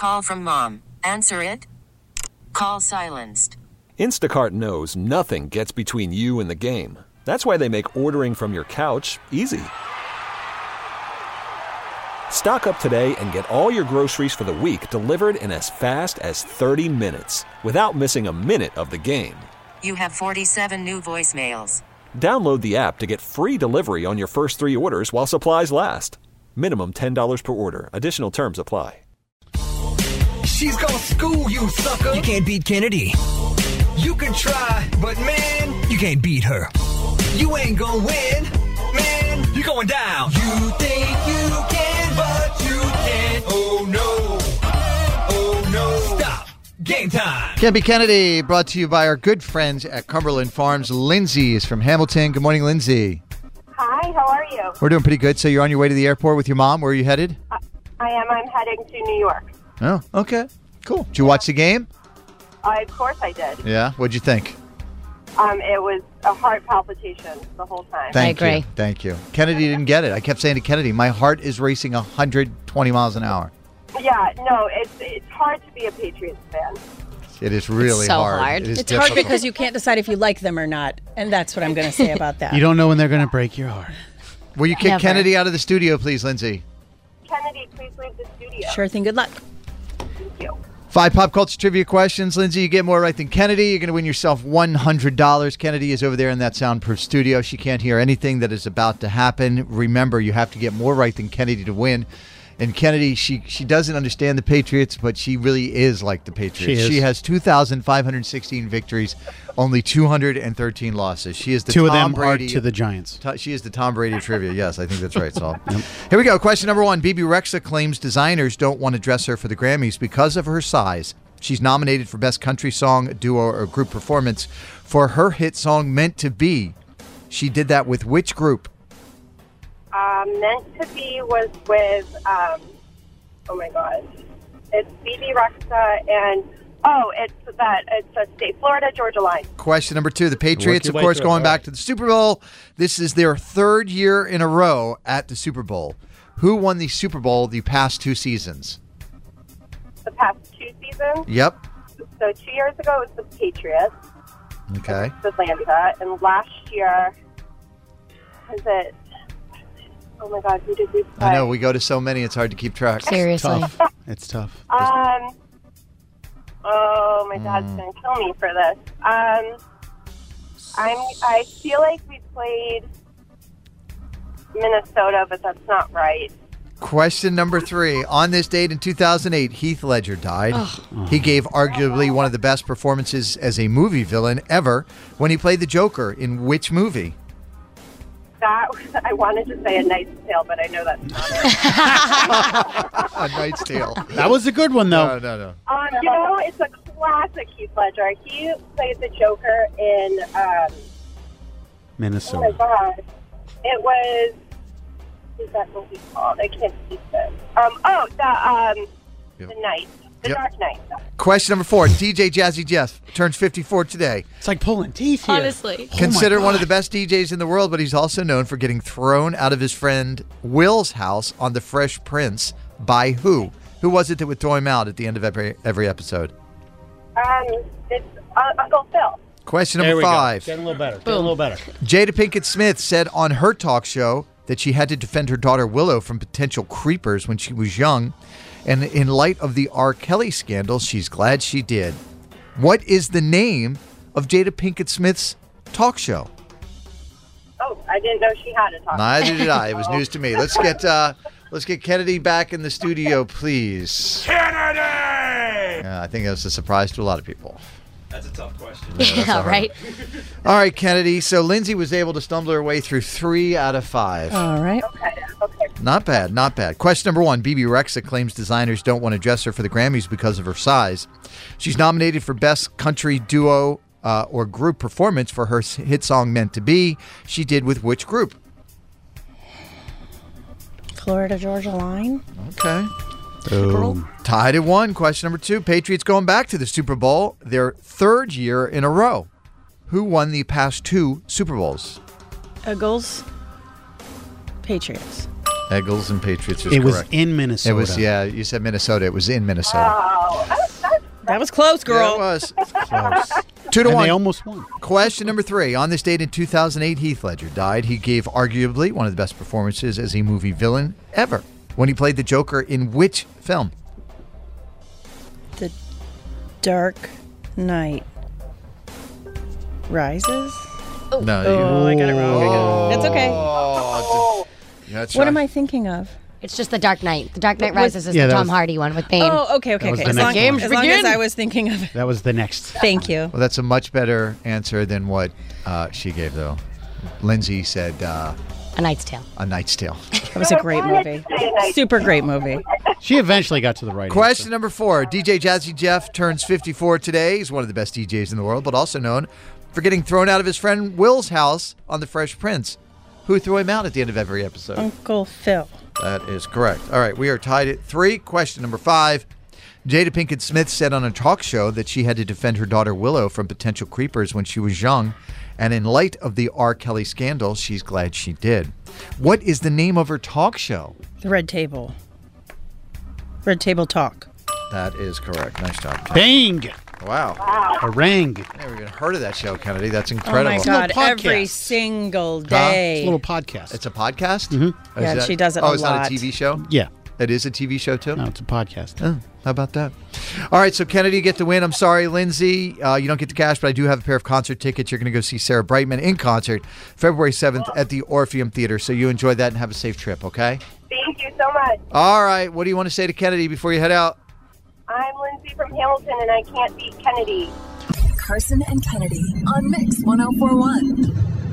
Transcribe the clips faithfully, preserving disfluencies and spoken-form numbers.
call from mom. Answer it. Call silenced. Instacart knows nothing gets between you and the game. That's why they make ordering from your couch easy. Stock up today and get all your groceries for the week delivered in as fast as thirty minutes without missing a minute of the game. You have forty-seven new voicemails. Download the app to get free delivery on your first three orders while supplies last. Minimum ten dollars per order. Additional terms apply. She's gonna school you, sucker. You can't beat Kennedy. You can try, but man, You can't beat her. you ain't gonna win. Man, You're going down. you think you can, but you can't. Oh no. Oh no. Stop. Game time. Can't Be Kennedy, brought to you by our good friends at Cumberland Farms. Lindsay is from Hamilton. Good morning, Lindsay. Hi, how are you? We're doing pretty good. So you're on your way to the airport with your mom. Where are you headed? Uh, I am. I'm heading to New York. Oh, okay. Cool. Did you watch the game? Uh, of course I did. Yeah. What'd you think? Um, it was a heart palpitation the whole time. Thank agree. you. Thank you. Kennedy didn't get it. I kept saying to Kennedy, my heart is racing one hundred twenty miles an hour. Yeah, no, it's it's hard to be a Patriots fan. It is really so hard. hard. It is It's difficult. hard because you can't decide if you like them or not. And that's what I'm going to say about that. You don't know when they're going to break your heart. Will you kick Never. Kennedy out of the studio, please, Lindsay? Kennedy, please leave the studio. Sure thing. Good luck. Thank you. Five pop culture trivia questions. Lindsay, you get more right than Kennedy. You're going to win yourself one hundred dollars. Kennedy is over there in that soundproof studio. She can't hear anything that is about to happen. Remember, you have to get more right than Kennedy to win. And Kennedy, she she doesn't understand the Patriots, but she really is like the Patriots. She is. has two thousand five hundred sixteen victories, only two hundred thirteen losses. She is the Two Tom of them Brady are to the Giants. To- She is the Tom Brady of trivia. Yes, I think that's right, Saul. Here we go. Question number one. Bebe Rexha claims designers don't want to dress her for the Grammys because of her size. She's nominated for Best Country Song, Duo, or Group Performance for her hit song, Meant to Be. She did that with which group? Um, Meant to Be was with, um, oh my God, it's Bebe Rexha and, oh, it's that, it's a state, Florida Georgia Line. Question number two. The Patriots, your of way course, through it, going all back right. to the Super Bowl. This is their third year in a row at the Super Bowl. Who won the Super Bowl the past two seasons? The past two seasons. Yep. So two years ago it was the Patriots. Okay. With Atlanta, and last year was it? Oh my God, who did we play? I know. We go to so many, it's hard to keep track. Seriously. Tough. It's tough. Um. Oh, my dad's Mm. gonna kill me for this. Um. I'm. I feel like we played Minnesota, but that's not right. Question number three. On this date in two thousand eight, Heath Ledger died. He gave arguably one of the best performances as a movie villain ever when he played the Joker in which movie? That I wanted to say A Knight's Tale, but I know that's not it. A Knight's Tale. That was a good one, though. No, no, no. Um, you know, it's a classic Heath Ledger. He played the Joker in. Um, oh my Minnesota. God, it was. What's that movie called? I can't see this. Um, oh, the um, Yep. the Knight, the Yep. Dark Knight. Question number four. D J Jazzy Jeff turns fifty-four today. It's like pulling teeth here. Honestly. Oh my Considered one of God. the best D Js in the world, but he's also known for getting thrown out of his friend Will's house on The Fresh Prince by who? Who was it that would throw him out at the end of every every episode? Um, it's uh, Uncle Phil. Question There number we five. go. Getting a little better. Getting a little better. Jada Pinkett Smith said on her talk show that she had to defend her daughter Willow from potential creepers when she was young. And in light of the R. Kelly scandal, she's glad she did. What is the name of Jada Pinkett Smith's talk show? Oh, I didn't know she had a talk. Neither did I. It was news to me. Let's get uh, let's get Kennedy back in the studio, please. Kennedy! Yeah, I think that was a surprise to a lot of people. That's a tough question. Yeah, right. All right, Kennedy. So Lindsay was able to stumble her way through three out of five. All right. Okay, okay. Not bad, not bad. Question number one. Bebe Rexha claims designers don't want to dress her for the Grammys because of her size. She's nominated for Best Country Duo uh, or Group Performance for her hit song Meant to Be. She did with which group? Florida Georgia Line. Okay. Boom. Tied at one. Question number two. Patriots going back to the Super Bowl, their third year in a row. Who won the past two Super Bowls? Eagles. Patriots. Eagles and Patriots is It was correct. in Minnesota. It was, yeah, you said Minnesota. It was in Minnesota. Oh, that's, that's That was close, girl. Yeah, it was. Close. Two to and one. they almost won. Question number three. On this date in two thousand eight, Heath Ledger died. He gave arguably one of the best performances as a movie villain ever when he played the Joker in which film? The Dark Knight Rises? No. Oh, I got it wrong. I got it. That's okay. Oh, that's What right. am I thinking of? It's just The Dark Knight. The Dark Knight What- Rises is Yeah, the that Tom was- Hardy one with Bane. Oh, okay, okay, That was okay. the As next long, one. as, long as Begin. I was thinking of it. That was the next. Thank you. Well, that's a much better answer than what uh, she gave, though. Lindsay said uh, A Knight's Tale. A Knight's Tale. That was a great movie. Super great movie. She eventually got to the right Question answer. number four. D J Jazzy Jeff turns fifty-four today. He's one of the best D Js in the world, but also known for getting thrown out of his friend Will's house on The Fresh Prince. Who threw him out at the end of every episode? Uncle Phil. That is correct. All right, we are tied at three. Question number five. Jada Pinkett Smith said on a talk show that she had to defend her daughter Willow from potential creepers when she was young. And in light of the R. Kelly scandal, she's glad she did. What is the name of her talk show? The Red Table. Red Table Talk. That is correct. Nice job. Bang! Wow. Harangue. Never even heard of that show, Kennedy. That's Oh incredible. my God! little Every podcast. single It's day. a little podcast. It's a podcast? Mm-hmm. Yeah, she does it Oh, a it's not lot. a T V show? yeah. It is a T V show, too? No, it's a podcast. Oh, how about that? All right, so Kennedy, you get the win. I'm sorry, Lindsay. Uh, you don't get the cash, but I do have a pair of concert tickets. You're going to go see Sarah Brightman in concert February seventh at the Orpheum Theater. So you enjoy that and have a safe trip, okay? Thank you so much. All right, what do you want to say to Kennedy before you head out? I'm Lindsay from Hamilton, and I can't beat Kennedy. Carson and Kennedy on Mix one oh four one.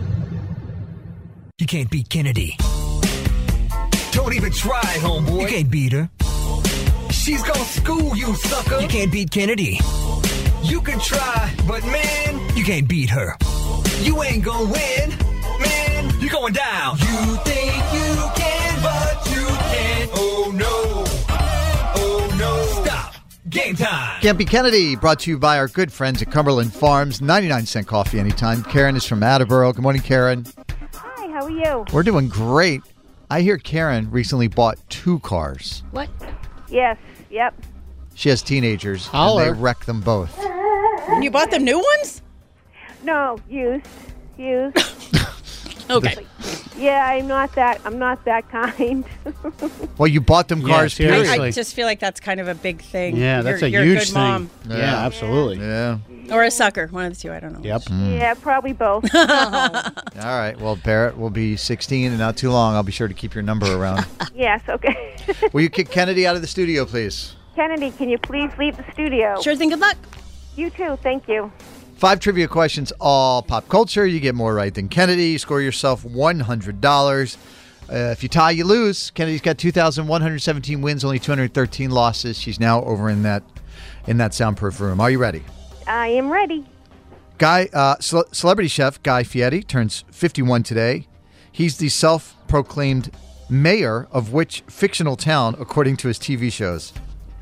You can't beat Kennedy. Don't even try, homeboy. You can't beat her. She's gonna school you, sucker. You can't beat Kennedy. You can try, but man, you can't beat her. You ain't gonna win, man. You're going down. You think you can, but you can't. Oh no. Oh no. Stop. Game time. Can't Be Kennedy, brought to you by our good friends at Cumberland Farms. ninety-nine cent coffee anytime. Karen is from Attleboro. Good morning, Karen. Hi, how are you? We're doing great. I hear Karen recently bought two cars. What? Yes, yep. She has teenagers, Holler. and they wreck them both. You bought them new ones? No, used. Used. Okay. Yeah, I'm not that I'm not that kind. Well, you bought them cars, Yeah, period. seriously. I just feel like that's kind of a big thing. Yeah, that's you're, a you're huge a good thing. mom. Yeah, Yeah. absolutely. Yeah. Or a sucker. One of the two. I don't know. Yep. Yeah, probably both. All right. Well, Barrett will be sixteen in not too long. I'll be sure to keep your number around. Yes, okay. Will you kick Kennedy out of the studio, please? Kennedy, can you please leave the studio? Sure thing. Good luck. You too, thank you. Five trivia questions, all pop culture. You get more right than Kennedy. You score yourself one hundred dollars. Uh, if you tie, you lose. Kennedy's got two thousand one hundred seventeen wins, only two hundred thirteen losses. She's now over in that in that soundproof room. Are you ready? I am ready. Guy, uh, ce- celebrity chef Guy Fieri turns fifty-one today. He's the self-proclaimed mayor of which fictional town, according to his T V shows?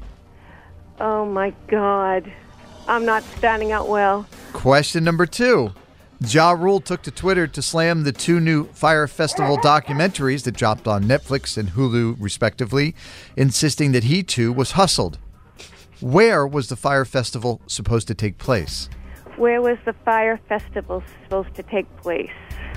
Oh my God. I'm not starting out well. Question number two. Ja Rule took to Twitter to slam the two new Fire Festival documentaries that dropped on Netflix and Hulu, respectively, insisting that he too was hustled. Where was the Fire Festival supposed to take place? Where was the fire festival supposed to take place?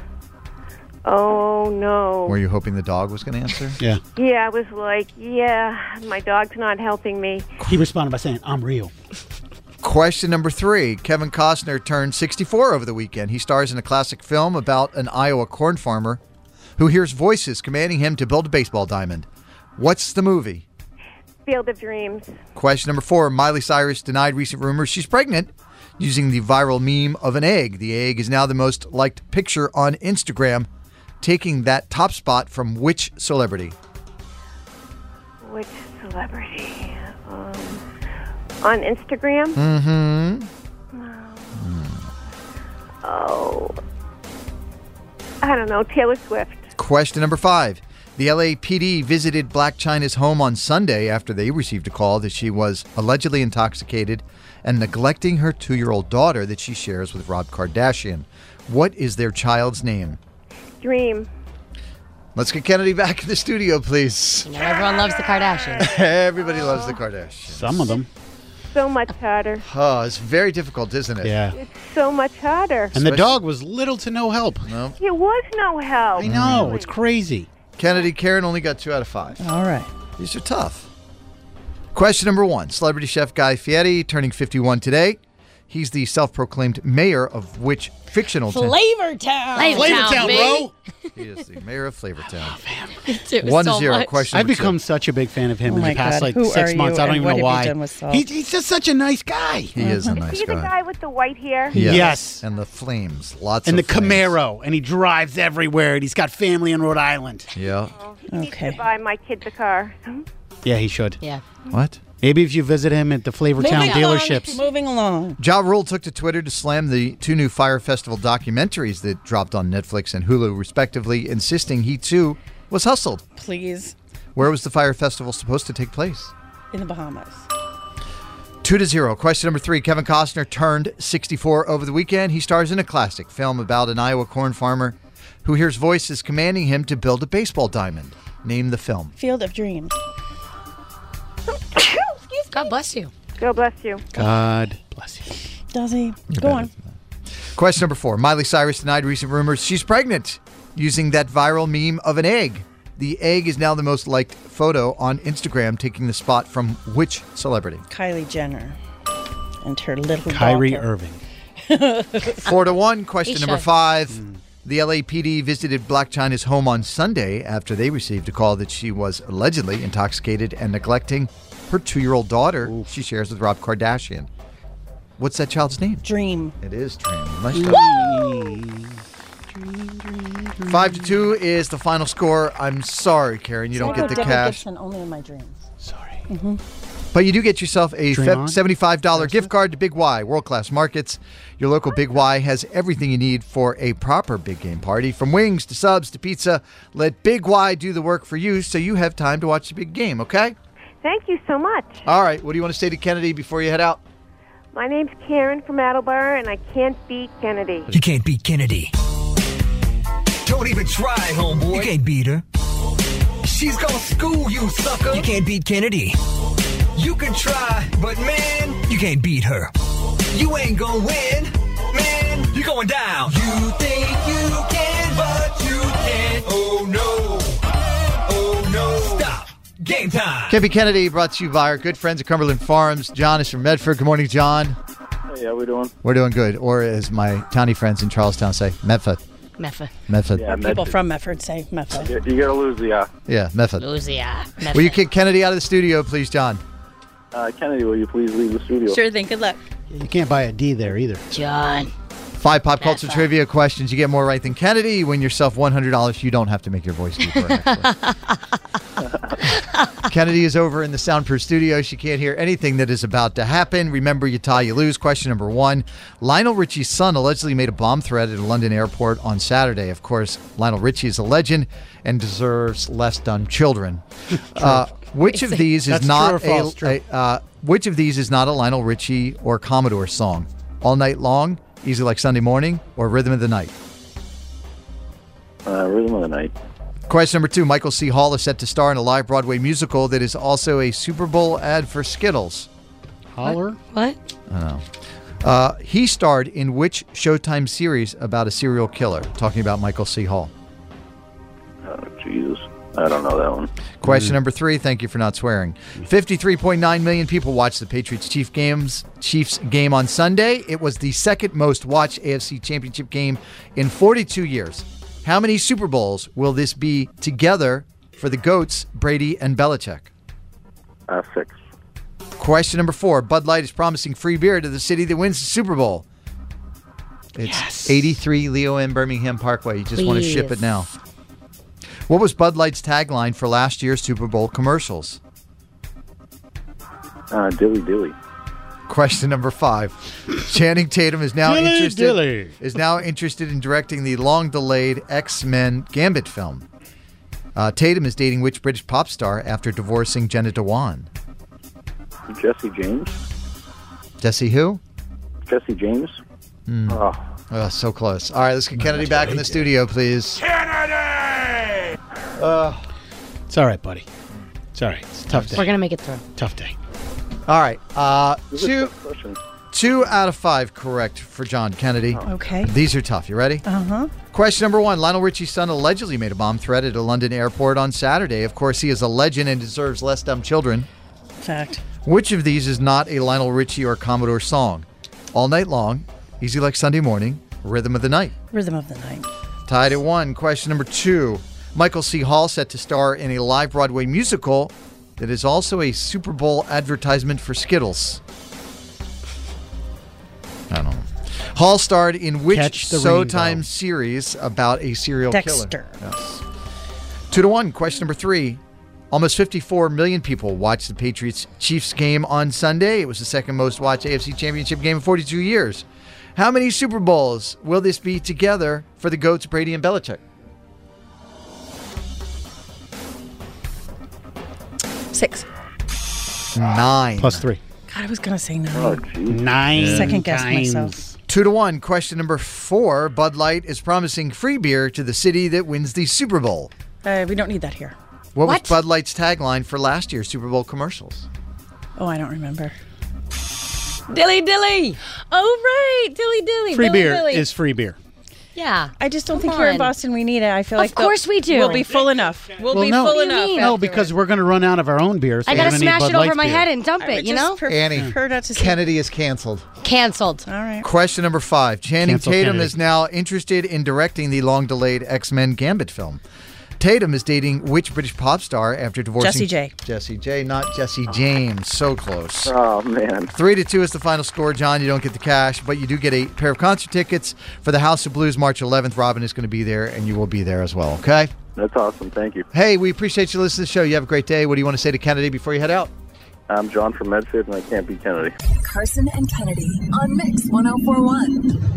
Oh no. Were you hoping the dog was going to answer? Yeah. Yeah, I was like, yeah, my dog's not helping me. He responded by saying, I'm real. Question number three. Kevin Costner turned sixty-four over the weekend. He stars in a classic film about an Iowa corn farmer who hears voices commanding him to build a baseball diamond. What's the movie? Field of Dreams. Question number four. Miley Cyrus denied recent rumors she's pregnant using the viral meme of an egg. The egg is now the most liked picture on Instagram, taking that top spot from which celebrity? Which celebrity? Um, on Instagram? Mm-hmm. Oh. I don't know. Taylor Swift. Question number five. The L A P D visited Blac Chyna's home on Sunday after they received a call that she was allegedly intoxicated and neglecting her two-year-old daughter that she shares with Rob Kardashian. What is their child's name? Dream. Let's get Kennedy back in the studio, please. You know, everyone loves the Kardashians. Everybody loves the Kardashians. Some of them. So much harder. Oh, it's very difficult, isn't it? Yeah. It's so much harder. And the dog was little to no help. No. It was no help. I know. It's crazy. Kennedy, Karen only got two out of five. All right. These are tough. Question number one. Celebrity chef Guy Fieri turning fifty-one today. He's the self-proclaimed mayor of which fictional town? Flavor Town. Flavortown, bro. He is the mayor of Flavortown. It was One so to zero. much. Question I've number two. become such a big fan of him Oh in my the past God. like Who six are months. you I don't and even what know have you why. done with Saul? He's, he's just such a nice guy. He is a nice Is he the guy. guy with the white hair? Yes. Yes. And the flames. Lots And the of flames. Camaro, and he drives everywhere, and he's got family in Rhode Island. Yeah. Okay. To buy my kid the car. Yeah, he should. Yeah. What? Maybe if you visit him at the Flavortown Moving along, dealerships. Moving along. Ja Rule took to Twitter to slam the two new Fire Festival documentaries that dropped on Netflix and Hulu, respectively, insisting he, too, was hustled. Please. Where was the Fire Festival supposed to take place? In the Bahamas. Two to zero. Question number three. Kevin Costner turned sixty-four over the weekend. He stars in a classic film about an Iowa corn farmer who hears voices commanding him to build a baseball diamond. Name the film. Field of Dreams. God bless you. God bless you. God bless you. Does he? Go on. Question number four. Miley Cyrus denied recent rumors she's pregnant using that viral meme of an egg. The egg is now the most liked photo on Instagram, taking the spot from which celebrity? Kylie Jenner and her little Kyrie daughter. Irving. Four to one. Question He number should. five. Mm. The L A P D visited Blac Chyna's home on Sunday after they received a call that she was allegedly intoxicated and neglecting her two-year-old daughter she shares with Rob Kardashian. What's that child's name? Dream. It is Dream. Nice job. Five to two is the final score. I'm sorry, Karen, you don't Psycho get the Deborah cash. Gibson, only in my dreams. Sorry. Mm-hmm. But you do get yourself a Dream fe- on. seventy-five dollars gift card to Big Y, world-class markets. Your local Big Y has everything you need for a proper big game party. From wings to subs to pizza, let Big Y do the work for you so you have time to watch the big game, okay? Thank you so much. All right, what do you want to say to Kennedy before you head out? My name's Karen from Attleboro, and I can't beat Kennedy. You can't beat Kennedy. Don't even try, homeboy. You can't beat her. She's gonna school you, sucker. You can't beat Kennedy. You can try, but man, you can't beat her. You ain't gonna win, man. You're going down. You think you can, but you can't. Oh no. Oh no. Stop. Game time. Can't Beat Kennedy brought to you by our good friends at Cumberland Farms. John is from Medford. Good morning, John. Hey, how we doing? We're doing good. Or as my townie friends in Charlestown say, Medford. Meffa. Medford. Yeah, People Medford. from Medford say Medford. You, you gotta lose the, uh, Yeah, Medford. Lucia. Will you kick Kennedy out of the studio, please, John? uh, Kennedy, will you please leave the studio? Sure thing. Good luck. You can't buy a D there either. John. Five pop culture That's trivia questions. You get more right than Kennedy. You win yourself one hundred dollars. You don't have to make your voice deeper, actually. Kennedy is over in the soundproof studio. She can't hear anything that is about to happen. Remember, you tie, you lose. Question number one. Lionel Richie's son allegedly made a bomb threat at a London airport on Saturday. Of course, Lionel Richie is a legend and deserves less dumb children. Uh, which of these is That's not true or false? a, True. a uh, which of these is not a Lionel Richie or Commodore song? All Night Long, Easy Like Sunday Morning, or Rhythm of the Night? Uh, Rhythm of the Night. Question number two. Michael C. Hall is set to star in a live Broadway musical that is also a Super Bowl ad for Skittles. Holler? What? I don't know. Uh, he starred in which Showtime series about a serial killer? Talking about Michael C. Hall. Oh, Jesus. I don't know that one. Question number three. Thank you for not swearing. fifty-three point nine million people watched the Patriots Chiefs games Chiefs game on Sunday. It was the second most watched A F C Championship game in forty-two years. How many Super Bowls will this be together for the GOATs, Brady and Belichick? Uh, six. Question number four. Bud Light is promising free beer to the city that wins the Super Bowl. It's Yes. eighty-three Leo N. Birmingham Parkway. You just want to ship it Please. now. What was Bud Light's tagline for last year's Super Bowl commercials? Uh, Dilly Dilly. Question number five. Channing Tatum is now Dilly interested dilly. is now interested in directing the long-delayed X-Men Gambit film. Uh, Tatum is dating which British pop star after divorcing Jenna Dewan? Jesse James. Jesse who? Jesse James. Hmm. Oh, Oh, so close. All right, let's get Kennedy back in the studio, please. Kennedy! Uh, It's all right, buddy. It's all right. It's a tough day. We're going to make it through. Tough day. all right. Uh, This is a two, tough question. two out of five correct for John Kennedy. Okay. These are tough. You ready? Uh-huh. Question number one. Lionel Richie's son allegedly made a bomb threat at a London airport on Saturday. Of course, he is a legend and deserves less dumb children. Fact. Which of these is not a Lionel Richie or Commodore song? All Night Long, Easy Like Sunday Morning, Rhythm of the Night. Rhythm of the Night. Tied at one. Question number two. Michael C. Hall set to star in a live Broadway musical that is also a Super Bowl advertisement for Skittles. I don't know. Hall starred in which Catch the Showtime Rainbow. series about a serial Dexter. killer? Yes. Two to one. Question number three. Almost fifty-four million people watched the Patriots-Chiefs game on Sunday. It was the second most watched A F C Championship game in forty-two years. How many Super Bowls will this be together for the GOATs Brady and Belichick? Six. Nine. Plus three. God, I was going to say nine. Oh, geez. Nine Second guessed times. myself. Two to one. Question number four. Bud Light is promising free beer to the city that wins the Super Bowl. Uh, we don't need that here. What, What? was Bud Light's tagline for last year's Super Bowl commercials? Oh, I don't remember. Dilly dilly. Oh, right. Dilly dilly. Free Dilly beer dilly. is free beer. Yeah. I just don't Come think here in on. Boston we need it. I feel Of like the- course we do. We'll be full enough. We'll Well, be no. full What do you enough. mean? No, afterwards. because we're going to run out of our own beer. So I we're got to gonna need smash Bud it over Light's my beer. head and dump I it, would you just know? prefer Annie. not to see. Kennedy is canceled. Canceled. All right. Question number five. Channing Cancel Tatum Kennedy. is now interested in directing the long-delayed X-Men Gambit film. Tatum is dating which British pop star after divorcing... Jessie J. Jessie J, not Jesse James. So close. Oh, man. Three to two is the final score, John. You don't get the cash, but you do get a pair of concert tickets for the House of Blues March eleventh. Robin is going to be there, and you will be there as well, okay? That's awesome. Thank you. Hey, we appreciate you listening to the show. You have a great day. What do you want to say to Kennedy before you head out? I'm John from Medford, and I can't beat Kennedy. Carson and Kennedy on Mix ten forty-one.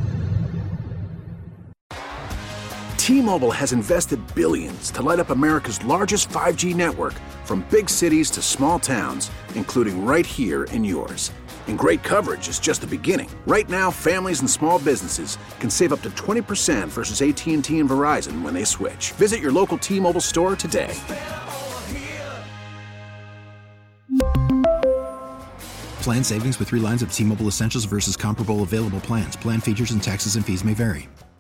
T-Mobile has invested billions to light up America's largest five G network, from big cities to small towns, including right here in yours. And great coverage is just the beginning. Right now, families and small businesses can save up to twenty percent versus A T and T and Verizon when they switch. Visit your local T-Mobile store today. Plan savings with three lines of T-Mobile Essentials versus comparable available plans. Plan features and taxes and fees may vary.